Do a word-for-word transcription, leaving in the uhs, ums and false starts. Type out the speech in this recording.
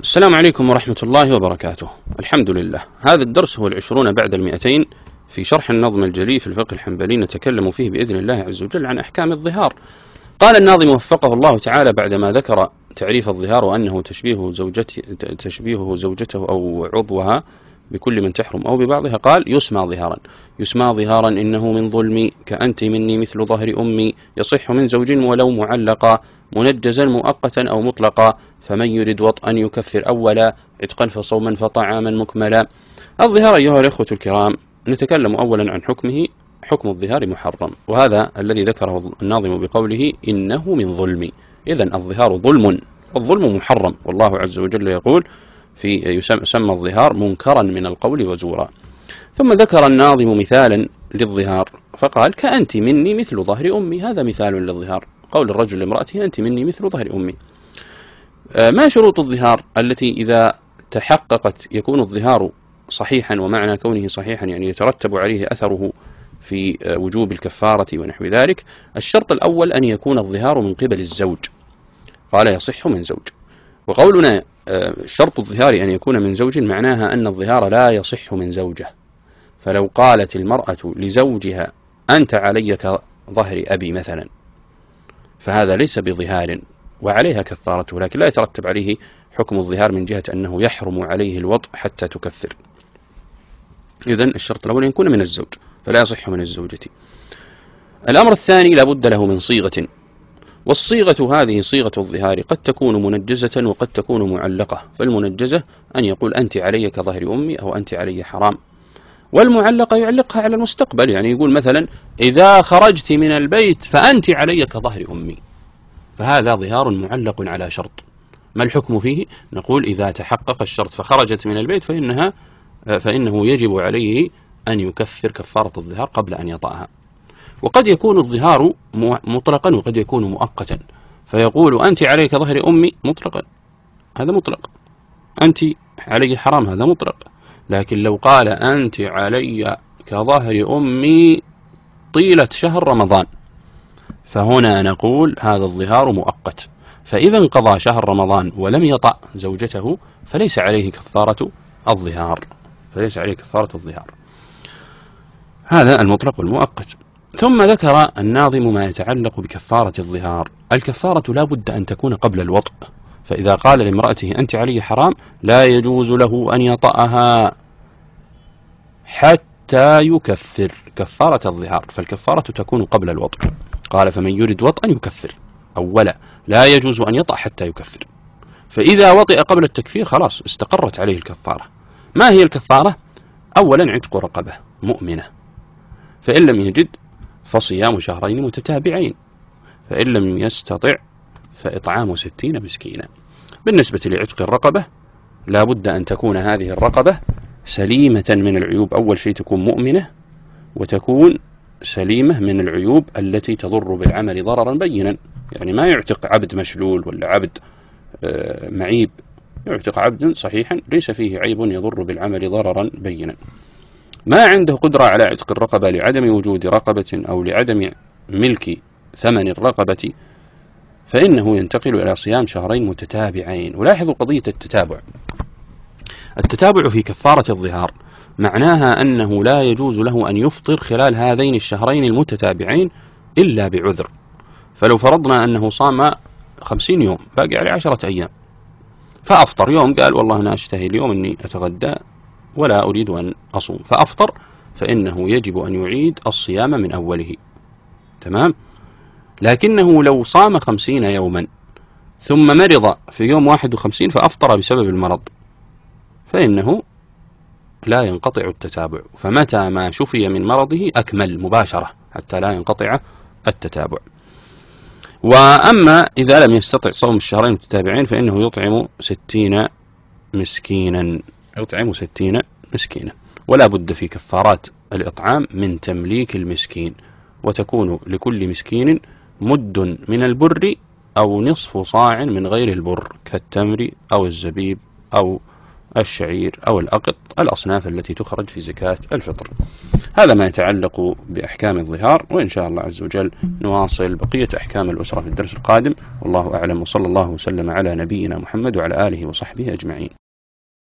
السلام عليكم ورحمة الله وبركاته. الحمد لله. هذا الدرس هو العشرون بعد المئتين في شرح النظم الجلي في الفقه الحنبلي، نتكلم فيه بإذن الله عز وجل عن أحكام الظهار. قال الناظم وفقه الله تعالى بعدما ذكر تعريف الظهار وأنه تشبيه زوجته, تشبيهه زوجته أو عضوها بكل من تحرم أو ببعضها، قال يسمى ظهارا. يسمى ظهارا إنه من ظلمي كأنت مني مثل ظهر أمي، يصح من زوج ولو معلقا، منجزا مؤقتا أو مطلقا، فمن يرد وطئا يكفر أولا، عتقا فصوما فطعاما مكملا. الظهار أيها الإخوة الكرام نتكلم أولا عن حكمه. حكم الظهار محرم، وهذا الذي ذكره الناظم بقوله إنه من ظلمي. إذن الظهار ظلم، والظلم محرم، والله عز وجل يقول في يسمى الظهار منكرا من القول وزورا. ثم ذكر الناظم مثالا للظهار فقال كأنت مني مثل ظهر أمي. هذا مثال للظهار، قول الرجل لامرأته أنت مني مثل ظهر أمي. ما شروط الظهار التي إذا تحققت يكون الظهار صحيحا؟ ومعنى كونه صحيحا يعني يترتب عليه أثره في وجوب الكفارة ونحو ذلك. الشرط الأول أن يكون الظهار من قبل الزوج، قال يصح من زوج. وقولنا شرط الظهار أن يكون من زوج معناها أن الظهار لا يصح من زوجة. فلو قالت المرأة لزوجها أنت علي كظهر أبي مثلا، فهذا ليس بظهار وعليها كفارته، لكن لا يترتب عليه حكم الظهار من جهة أنه يحرم عليه الوطء حتى تكفر. إذن الشرط الأول أن يكون من الزوج، فلا يصح من الزوجة. الأمر الثاني لا بد له من صيغة، والصيغة هذه صيغة الظهار قد تكون منجزة وقد تكون معلقة. فالمنجزة أن يقول أنت علي كظهر أمي أو أنت علي حرام، والمعلقة يعلقها على المستقبل، يعني يقول مثلا إذا خرجت من البيت فأنت علي كظهر أمي، فهذا ظهار معلق على شرط. ما الحكم فيه؟ نقول إذا تحقق الشرط فخرجت من البيت فإنها فإنه يجب عليه أن يكفر كفارة الظهار قبل أن يطأها. وقد يكون الظهار مطلقا وقد يكون مؤقتا، فيقول أنت علي كظهر أمي مطلقا، هذا مطلق. أنت علي حرام، هذا مطلق. لكن لو قال أنت علي كظهر أمي طيلة شهر رمضان، فهنا نقول هذا الظهار مؤقت. فإذا انقضى شهر رمضان ولم يطأ زوجته فليس عليه كفارة الظهار، فليس عليه كفارة الظهار. هذا المطلق والمؤقت. ثم ذكر الناظم ما يتعلق بكفارة الظهار. الكفارة لا بد أن تكون قبل الوطء، فإذا قال لامرأته أنت علي حرام لا يجوز له أن يطأها حتى يكفر كفارة الظهار، فالكفارة تكون قبل الوطء. قال فمن يرد وطئا يكفر أولا، لا يجوز أن يطأ حتى يكفر. فإذا وطئ قبل التكفير خلاص استقرت عليه الكفارة. ما هي الكفارة؟ أولا عتق رقبة مؤمنة، فإن لم يجد فصيام شهرين متتابعين، فإن لم يستطع فإطعام ستين مسكينا. بالنسبة لعتق الرقبة لا بد أن تكون هذه الرقبة سليمة من العيوب. أول شيء تكون مؤمنة، وتكون سليمة من العيوب التي تضر بالعمل ضررا بينا. يعني ما يعتق عبد مشلول ولا عبد معيب، يعتق عبد صحيحا ليس فيه عيب يضر بالعمل ضررا بينا. ما عنده قدرة على عتق الرقبة لعدم وجود رقبة أو لعدم ملك ثمن الرقبة، فإنه ينتقل إلى صيام شهرين متتابعين. ولاحظوا قضية التتابع. التتابع في كفارة الظهار معناها أنه لا يجوز له أن يفطر خلال هذين الشهرين المتتابعين إلا بعذر. فلو فرضنا أنه صام خمسين يوم باقي عليه عشرة أيام، فأفطر يوم، قال والله أنا أشتهي اليوم أني أتغدى ولا أريد أن أصوم، فأفطر، فإنه يجب أن يعيد الصيام من أوله. تمام؟ لكنه لو صام خمسين يوما ثم مرض في يوم واحد وخمسين فأفطر بسبب المرض، فإنه لا ينقطع التتابع. فمتى ما شفي من مرضه أكمل مباشرة حتى لا ينقطع التتابع. وأما إذا لم يستطع صوم الشهرين المتتابعين فإنه يطعم ستين مسكينا، يطعم ستين مسكينا. ولا بد في كفارات الإطعام من تمليك المسكين، وتكون لكل مسكين مد من البر أو نصف صاع من غير البر كالتمر أو الزبيب أو الشعير أو الأقط، الأصناف التي تخرج في زكاة الفطر. هذا ما يتعلق بأحكام الظهار، وإن شاء الله عز وجل نواصل بقية أحكام الأسرة في الدرس القادم، والله أعلم، وصلى الله وسلم على نبينا محمد وعلى آله وصحبه أجمعين.